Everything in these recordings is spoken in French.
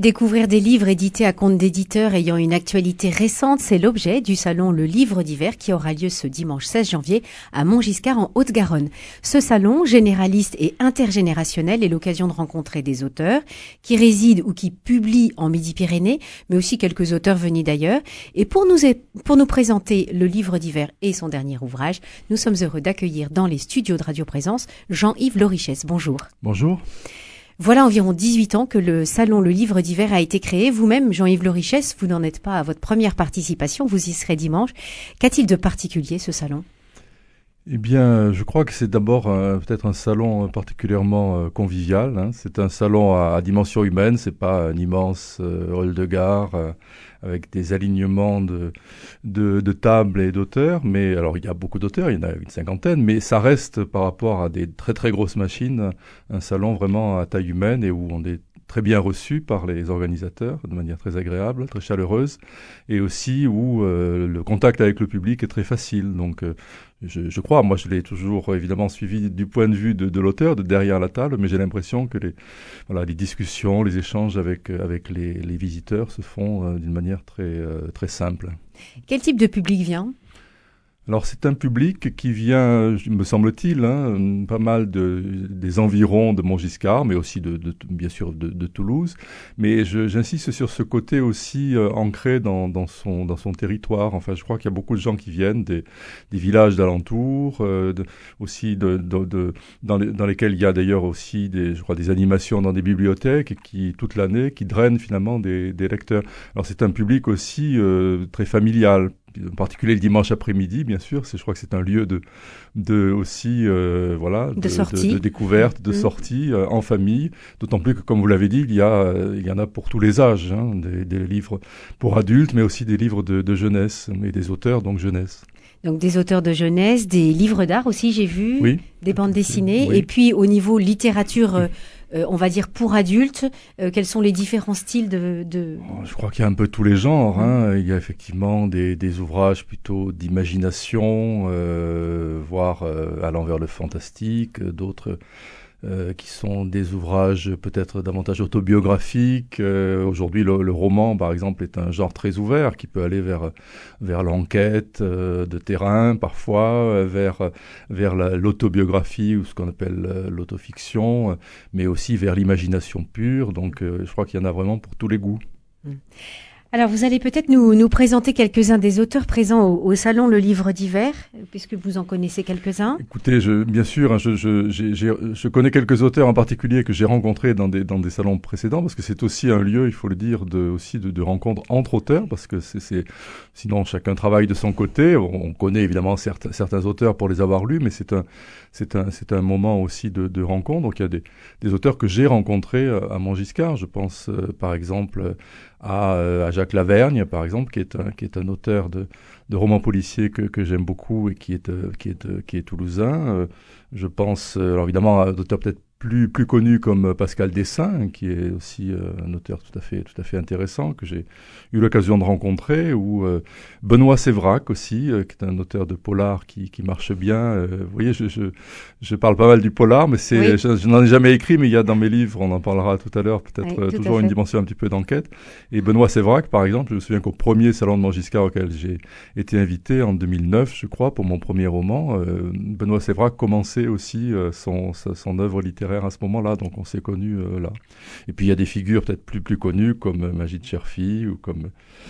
Découvrir des livres édités à compte d'éditeurs ayant une actualité récente, c'est l'objet du salon Le Livre d'hiver qui aura lieu ce dimanche 16 janvier à Montgiscard en Haute-Garonne. Ce salon, généraliste et intergénérationnel, est l'occasion de rencontrer des auteurs qui résident ou qui publient en Midi-Pyrénées, mais aussi quelques auteurs venus d'ailleurs. Et pour nous présenter le Livre d'hiver et son dernier ouvrage, nous sommes heureux d'accueillir dans les studios de Radio Présence Jean-Yves Lorichès. Bonjour. Bonjour. Voilà environ 18 ans que le salon Le Livre d'hiver a été créé. Vous-même, Jean-Yves Lorichès, vous n'en êtes pas à votre première participation, vous y serez dimanche. Qu'a-t-il de particulier, ce salon ? Eh bien, je crois que c'est d'abord peut-être un salon particulièrement convivial. Hein. C'est un salon à dimension humaine, c'est pas un immense hall de gare avec des alignements de tables et d'auteurs. Mais alors, il y a beaucoup d'auteurs, il y en a une cinquantaine, mais ça reste par rapport à des très très grosses machines, un salon vraiment à taille humaine et où on est très bien reçu par les organisateurs de manière très agréable, très chaleureuse, et aussi où le contact avec le public est très facile. Donc je crois, moi je l'ai toujours évidemment suivi du point de vue de l'auteur, de derrière la table, mais j'ai l'impression que les discussions, les échanges avec les visiteurs se font d'une manière très simple. Quel type de public vient ? Alors c'est un public qui vient, me semble-t-il, pas mal des environs de Montgiscard, mais aussi bien sûr de Toulouse. Mais j'insiste sur ce côté aussi ancré dans son territoire. Enfin, je crois qu'il y a beaucoup de gens qui viennent des villages d'alentour, aussi dans lesquels il y a d'ailleurs aussi des animations dans des bibliothèques qui toute l'année qui drainent finalement des lecteurs. Alors c'est un public aussi très familial. En particulier le dimanche après-midi, bien sûr. Je crois que c'est un lieu de découverte, de sortie en famille. D'autant plus que, comme vous l'avez dit, il y en a pour tous les âges, hein, des livres pour adultes, mais aussi des livres de jeunesse, et des auteurs donc jeunesse. Donc des auteurs de jeunesse, des livres d'art aussi, j'ai vu, oui, des bandes dessinées, oui. Et puis au niveau littérature, on va dire pour adultes, quels sont les différents styles de... Je crois qu'il y a un peu tous les genres. Hein. Il y a effectivement des ouvrages plutôt d'imagination, voire allant vers le fantastique, d'autres qui sont des ouvrages peut-être davantage autobiographiques. Aujourd'hui, le roman, par exemple, est un genre très ouvert qui peut aller vers l'enquête de terrain, parfois, vers l'autobiographie ou ce qu'on appelle l'autofiction, mais aussi vers l'imagination pure. Donc, je crois qu'il y en a vraiment pour tous les goûts. Alors, vous allez peut-être nous présenter quelques-uns des auteurs présents au salon Le Livre d'hiver, puisque vous en connaissez quelques-uns. Écoutez, bien sûr, je connais quelques auteurs en particulier que j'ai rencontrés dans des salons précédents, parce que c'est aussi un lieu, il faut le dire, de rencontres entre auteurs, parce que sinon chacun travaille de son côté. On connaît évidemment certains auteurs pour les avoir lus, mais c'est un moment aussi de rencontre. Donc il y a des auteurs que j'ai rencontrés à Montgiscard. Je pense par exemple à Jacques Lavergne, par exemple, qui est un auteur de romans policiers que j'aime beaucoup et qui est toulousain. Je pense, alors évidemment, à d'auteurs peut-être plus connus comme Pascal Dessin, qui est aussi un auteur tout à fait intéressant, que j'ai eu l'occasion de rencontrer, ou Benoît Sévrac aussi, qui est un auteur de polar qui marche bien. Vous voyez, je parle pas mal du polar, mais oui. Je n'en ai jamais écrit, mais il y a dans mes livres, on en parlera tout à l'heure, peut-être toujours une dimension un petit peu d'enquête. Et Benoît Sévrac, par exemple, je me souviens qu'au premier salon de Montgiscard auquel j'ai été invité en 2009, je crois, pour mon premier roman, Benoît Sévrac commençait aussi son œuvre littéraire à ce moment-là, donc on s'est connus là. Et puis il y a des figures peut-être plus connues comme Majid Cherfi ou comme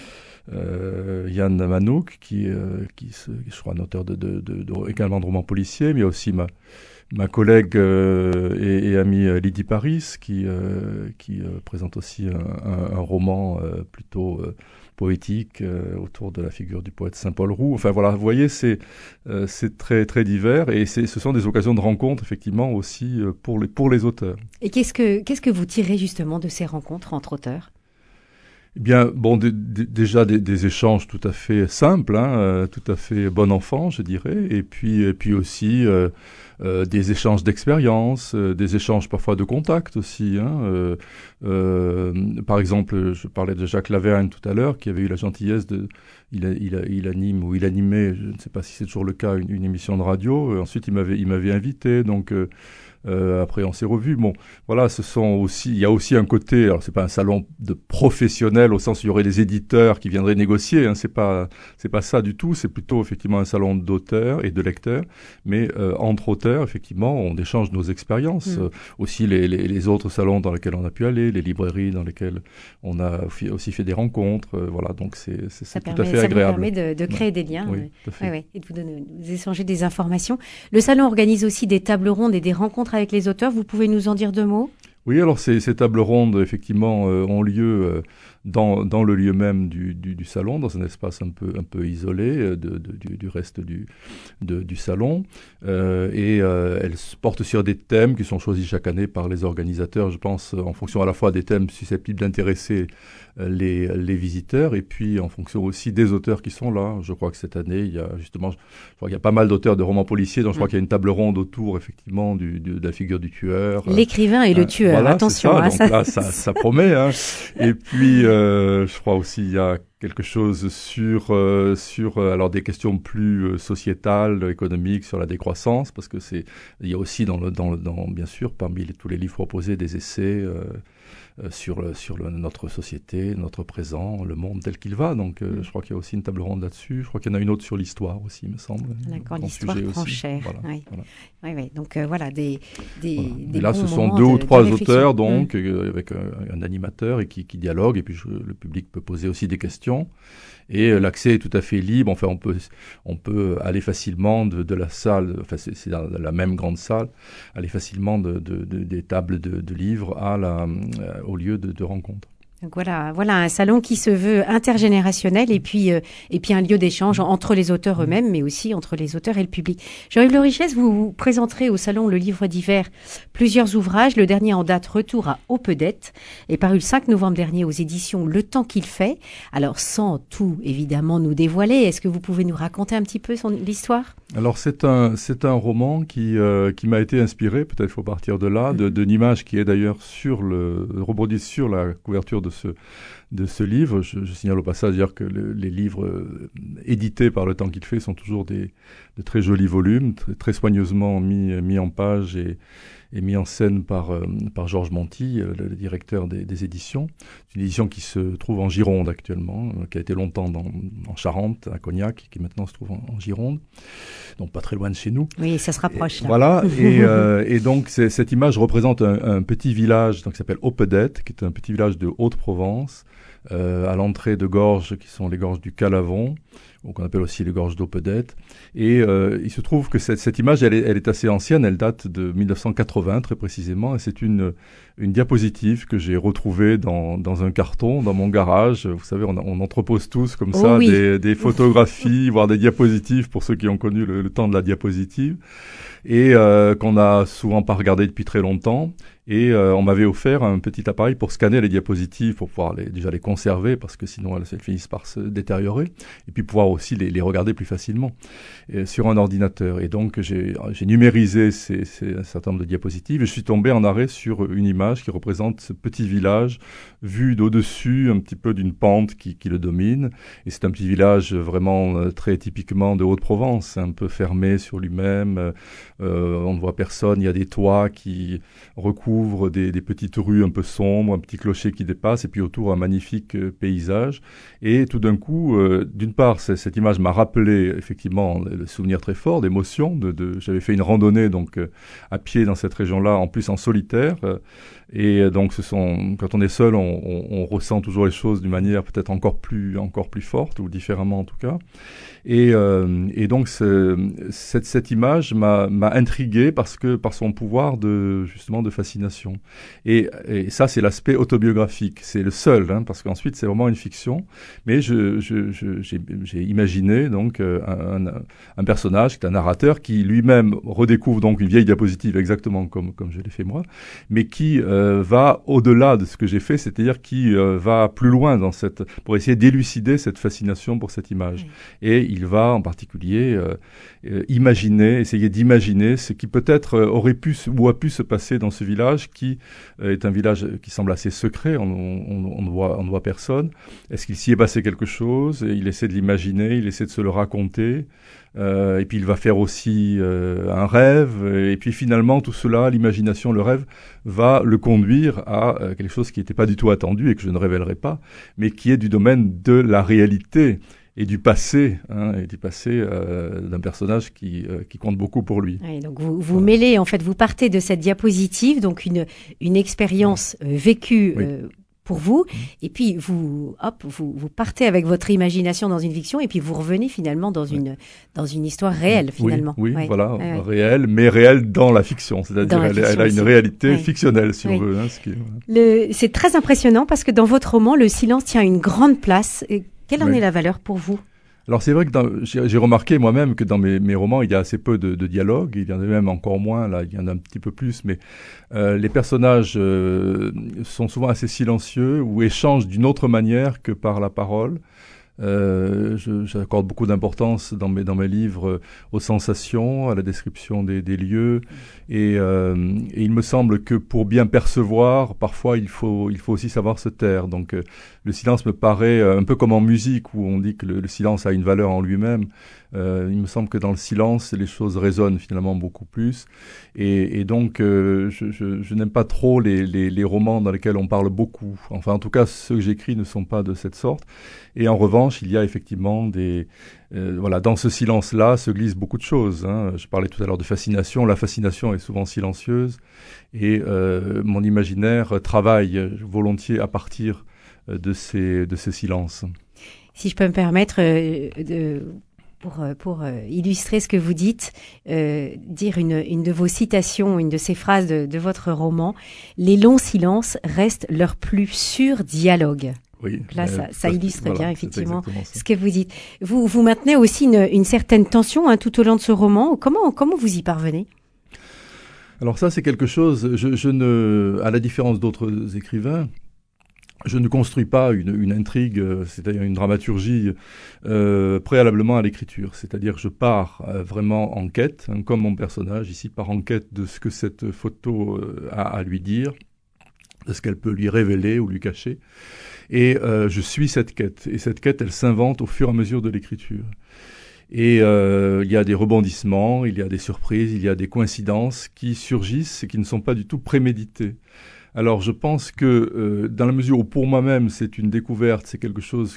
Yann Manouk qui je crois un auteur également de romans policiers, mais il y a aussi ma collègue et amie Lydie Paris qui présente aussi un roman plutôt poétique autour de la figure du poète Saint-Paul Roux. Enfin voilà, vous voyez, c'est très très divers et ce sont des occasions de rencontre effectivement aussi pour les auteurs. Et qu'est-ce que vous tirez justement de ces rencontres entre auteurs ? Eh bien, bon, déjà des échanges tout à fait simples, tout à fait bon enfant, je dirais, et puis aussi des échanges d'expériences, des échanges parfois de contacts aussi. Par exemple, je parlais de Jacques Lavergne tout à l'heure, qui avait eu la gentillesse il anime ou il animait, je ne sais pas si c'est toujours le cas, une émission de radio. Ensuite, il m'avait invité, donc. Après, on s'est revus. Bon, voilà, il y a aussi un côté. Alors, c'est pas un salon de professionnels au sens où il y aurait des éditeurs qui viendraient négocier. Hein, c'est pas ça du tout. C'est plutôt effectivement un salon d'auteurs et de lecteurs. Mais entre auteurs, effectivement, on échange nos expériences. Aussi les autres salons dans lesquels on a pu aller, les librairies dans lesquelles on a aussi fait des rencontres. Voilà, donc c'est tout à fait agréable. Ça permet de créer des liens, oui, tout à fait. et de vous échanger des informations. Le salon organise aussi des tables rondes et des rencontres avec les auteurs. Vous pouvez nous en dire 2 mots ? Oui, alors ces tables rondes, effectivement, ont lieu dans le lieu même du salon, dans un espace un peu isolé du reste du salon. Elles portent sur des thèmes qui sont choisis chaque année par les organisateurs, je pense, en fonction à la fois des thèmes susceptibles d'intéresser les visiteurs et puis en fonction aussi des auteurs qui sont là. Je crois que cette année, il y a justement, je crois qu'il y a pas mal d'auteurs de romans policiers, donc je crois qu'il y a une table ronde autour, effectivement, de la figure du tueur. L'écrivain et le tueur, voilà, attention. C'est ça. Donc là, ça promet. Hein. Et puis, je crois aussi il y a quelque chose sur alors des questions plus sociétales, économiques, sur la décroissance, parce que il y a aussi dans bien sûr parmi tous les livres proposés des essais sur notre société, notre présent, le monde tel qu'il va. Donc, je crois qu'il y a aussi une table ronde là-dessus. Je crois qu'il y en a une autre sur l'histoire aussi, il me semble. D'accord, l'histoire prend cher. Voilà, oui. Voilà. Oui. Donc, voilà, des Et là, bons ce sont moments 2 ou 3 de auteurs, donc, avec un animateur et qui dialogue. Et puis, le public peut poser aussi des questions. Et l'accès est tout à fait libre. Enfin, on peut aller facilement de la salle, enfin c'est dans la même grande salle, aller facilement des tables de livres au lieu de rencontre. Donc voilà un salon qui se veut intergénérationnel et puis un lieu d'échange entre les auteurs eux-mêmes, mais aussi entre les auteurs et le public. Jean-Yves Le Richesse, vous présenterez au salon Le Livre d'hiver plusieurs ouvrages. Le dernier en date, Retour à Opedette, est paru le 5 novembre dernier aux éditions Le Temps qu'il fait. Alors sans tout évidemment nous dévoiler, est-ce que vous pouvez nous raconter un petit peu l'histoire ? Alors c'est un roman qui m'a été inspiré, peut-être faut partir de là, d'une image qui est d'ailleurs rebondie sur la couverture de ce livre. Je signale au passage dire que les livres édités par Le Temps qu'il fait sont toujours de très jolis volumes, très soigneusement mis en page et mis en scène par Georges Monti, le directeur des éditions. C'est une édition qui se trouve en Gironde actuellement, qui a été longtemps en Charente, à Cognac, qui maintenant se trouve en Gironde, donc pas très loin de chez nous. Oui, ça se rapproche là. Voilà, et donc cette image représente un petit village qui s'appelle Opedette, qui est un petit village de Haute-Provence, à l'entrée de gorges qui sont les gorges du Calavon, qu'on appelle aussi les gorges d'Opedette. Et il se trouve que cette image, elle est assez ancienne, elle date de 1980 très précisément, et c'est une diapositive que j'ai retrouvée dans un carton, dans mon garage. Vous savez, on entrepose tous comme ça oui. des photographies, voire des diapositives pour ceux qui ont connu le temps de la diapositive, et qu'on a souvent pas regardé depuis très longtemps. Et on m'avait offert un petit appareil pour scanner les diapositives, pour pouvoir déjà les conserver, parce que sinon elles finissent par se détériorer, et puis pouvoir aussi les regarder plus facilement sur un ordinateur. Et donc j'ai numérisé un certain nombre de diapositives, et je suis tombé en arrêt sur une image qui représente ce petit village vu d'au-dessus, un petit peu d'une pente qui le domine. Et c'est un petit village vraiment très typiquement de Haute-Provence, un peu fermé sur lui-même. On ne voit personne, il y a des toits qui recouvrent des petites rues un peu sombres, un petit clocher qui dépasse, et puis autour un magnifique paysage. Et tout d'un coup, d'une part, cette image m'a rappelé effectivement le souvenir très fort d'émotion. J'avais fait une randonnée donc à pied dans cette région-là, en plus en solitaire. Et donc quand on est seul, on ressent toujours les choses d'une manière peut-être encore plus forte, ou différemment en tout cas. Et donc cette image m'a intrigué par son pouvoir de fascination. Et ça, c'est l'aspect autobiographique. C'est le seul, parce qu'ensuite c'est vraiment une fiction. Mais j'ai imaginé donc un personnage qui est un narrateur qui lui-même redécouvre donc une vieille diapositive exactement comme je l'ai fait moi, mais qui va au-delà de ce que j'ai fait, c'est-à-dire qui va plus loin pour essayer d'élucider cette fascination pour cette image. Oui. Et il va en particulier essayer d'imaginer ce qui peut-être aurait pu ou a pu se passer dans ce village village qui est un village qui semble assez secret, on ne voit personne. Est-ce qu'il s'y est passé quelque chose? Et il essaie de l'imaginer, il essaie de se le raconter. Et puis il va faire aussi un rêve. Et puis finalement, tout cela, l'imagination, le rêve, va le conduire à quelque chose qui n'était pas du tout attendu et que je ne révélerai pas, mais qui est du domaine de la réalité et du passé, d'un personnage qui compte beaucoup pour lui. Oui, donc vous mêlez, en fait, vous partez de cette diapositive, donc une expérience vécue pour vous, et puis vous partez avec votre imagination dans une fiction, et puis vous revenez finalement dans une histoire réelle, finalement. Oui, voilà, réelle, mais réelle dans la fiction, c'est-à-dire elle a une réalité fictionnelle, si on veut. C'est très impressionnant, parce que dans votre roman, le silence tient une grande place. Quelle en est la valeur pour vous? Alors c'est vrai que j'ai remarqué moi-même que dans mes romans, il y a assez peu de dialogue, il y en a même encore moins, là il y en a un petit peu plus, mais les personnages sont souvent assez silencieux ou échangent d'une autre manière que par la parole. J'accorde beaucoup d'importance dans mes livres aux sensations, à la description des lieux, et il me semble que pour bien percevoir, parfois il faut aussi savoir se taire. Donc le silence me paraît un peu comme en musique où on dit que le silence a une valeur en lui-même. Il me semble que dans le silence, les choses résonnent finalement beaucoup plus. Et donc, je n'aime pas trop les romans dans lesquels on parle beaucoup. Enfin, en tout cas, ceux que j'écris ne sont pas de cette sorte. Et en revanche, il y a effectivement dans ce silence-là se glissent beaucoup de choses. Je parlais tout à l'heure de fascination. La fascination est souvent silencieuse. Et mon imaginaire travaille volontiers à partir de ces silences. Si je peux me permettre pour illustrer ce que vous dites, dire une de vos citations, une de ces phrases de votre roman, « Les longs silences restent leur plus sûr dialogue ». Oui, là, ça illustre bien, effectivement, ce que vous dites. Vous maintenez aussi une certaine tension tout au long de ce roman. Comment vous y parvenez? Alors ça, c'est quelque chose, à la différence d'autres écrivains, je ne construis pas une intrigue, c'est-à-dire une dramaturgie préalablement à l'écriture. C'est-à-dire que je pars vraiment en quête, comme mon personnage ici part en quête de ce que cette photo a à lui dire, de ce qu'elle peut lui révéler ou lui cacher. Et je suis cette quête. Et cette quête, elle s'invente au fur et à mesure de l'écriture. Et il y a des rebondissements, il y a des surprises, il y a des coïncidences qui surgissent et qui ne sont pas du tout préméditées. Alors je pense que dans la mesure où pour moi-même c'est une découverte, c'est quelque chose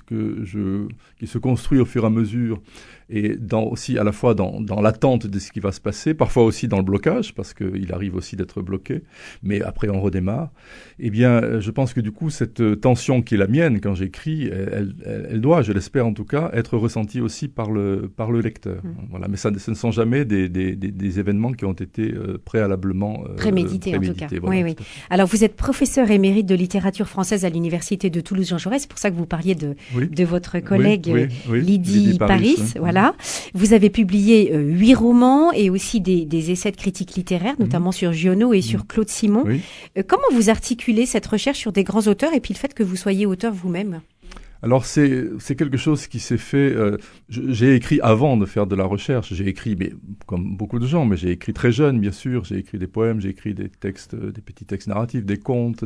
qui se construit au fur et à mesure et aussi à la fois dans l'attente de ce qui va se passer, parfois aussi dans le blocage parce qu'il arrive aussi d'être bloqué, mais après on redémarre. Eh bien je pense que du coup cette tension qui est la mienne quand j'écris, elle doit, je l'espère en tout cas, être ressentie aussi par le lecteur. Voilà, mais ce ne sont jamais des événements qui ont été préalablement prémédités en tout cas. Voilà, oui. Alors vous êtes professeur émérite de littérature française à l'université de Toulouse-Jean Jaurès. C'est pour ça que vous parliez de votre collègue Lydie Paris. Voilà. Vous avez publié 8 romans et aussi des essais de critique littéraire, notamment sur Giono et sur Claude Simon. Comment vous articulez cette recherche sur des grands auteurs et puis le fait que vous soyez auteur vous-même? Alors c'est quelque chose qui s'est fait. J'ai écrit avant de faire de la recherche. J'ai écrit, mais comme beaucoup de gens, mais j'ai écrit très jeune, bien sûr. J'ai écrit des poèmes, j'ai écrit des textes, des petits textes narratifs, des contes,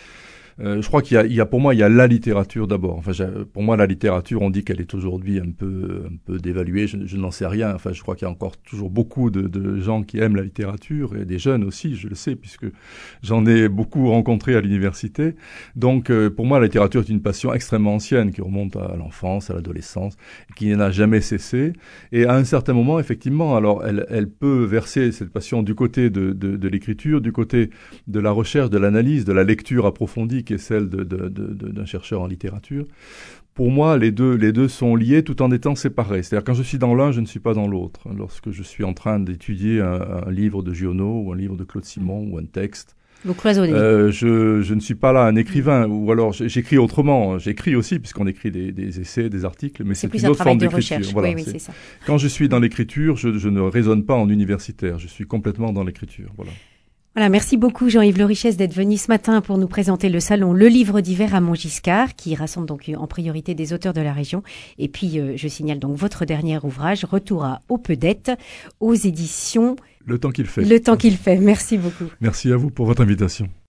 je crois pour moi, il y a la littérature d'abord. Enfin, pour moi, la littérature, on dit qu'elle est aujourd'hui un peu dévaluée. Je n'en sais rien. Enfin, je crois qu'il y a encore toujours beaucoup de gens qui aiment la littérature et des jeunes aussi, je le sais, puisque j'en ai beaucoup rencontré à l'université. Donc, pour moi, la littérature est une passion extrêmement ancienne qui remonte à l'enfance, à l'adolescence, qui n'a jamais cessé. Et à un certain moment, effectivement, alors, elle peut verser cette passion du côté de l'écriture, du côté de la recherche, de l'analyse, de la lecture approfondie, qui est celle d'un chercheur en littérature. Pour moi, les deux sont liés tout en étant séparés. C'est-à-dire quand je suis dans l'un, je ne suis pas dans l'autre. Lorsque je suis en train d'étudier un livre de Giono ou un livre de Claude Simon ou un texte, vous cloisonnez. Je ne suis pas là un écrivain, ou alors j'écris autrement. J'écris aussi, puisqu'on écrit des essais, des articles, mais c'est une autre forme d'écriture. Voilà, oui, c'est ça. Quand je suis dans l'écriture, je ne raisonne pas en universitaire. Je suis complètement dans l'écriture. Voilà. Voilà, merci beaucoup Jean-Yves Le Richesse d'être venu ce matin pour nous présenter le salon Le Livre d'hiver à Montgiscard, qui rassemble donc en priorité des auteurs de la région. Et puis, je signale donc votre dernier ouvrage, Retour à Opedette, aux éditions Le temps qu'il fait. Le temps qu'il fait. Merci beaucoup. Merci à vous pour votre invitation.